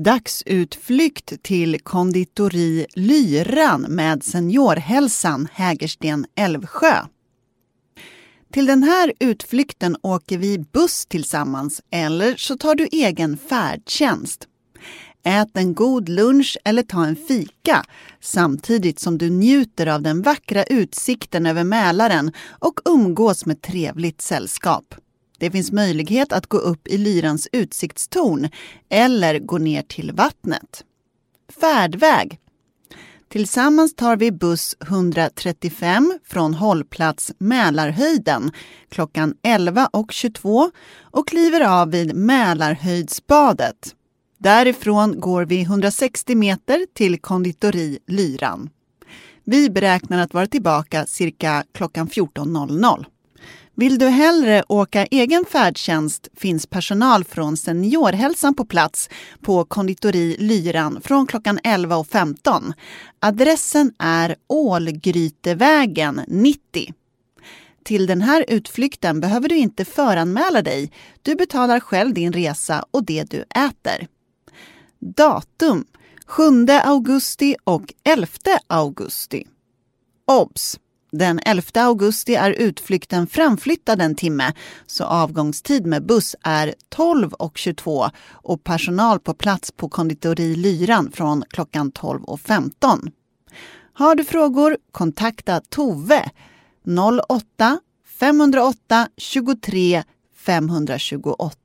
Dagsutflykt till konditori Lyran med Seniorhälsan Hägersten Älvsjö. Till den här utflykten åker vi buss tillsammans eller så tar du egen färdtjänst. Ät en god lunch eller ta en fika samtidigt som du njuter av den vackra utsikten över Mälaren och umgås med trevligt sällskap. Det finns möjlighet att gå upp i Lyrans utsiktstorn eller gå ner till vattnet. Färdväg. Tillsammans tar vi buss 135 från hållplats Mälarhöjden klockan 11:22 och kliver av vid Mälarhöjdsbadet. Därifrån går vi 160 meter till konditori Lyran. Vi beräknar att vara tillbaka cirka klockan 14:00. Vill du hellre åka egen färdtjänst finns personal från Seniorhälsan på plats på konditori Lyran från klockan 11:15. Adressen är Ålgrytevägen 90. Till den här utflykten behöver du inte föranmäla dig. Du betalar själv din resa och det du äter. Datum 7 augusti och 11 augusti. Obs! Den 11 augusti är utflykten framflyttad en timme, så avgångstid med buss är 12:22 och personal på plats på konditori Lyran från klockan 12:15. Har du frågor, kontakta Tove 08 508 23 528.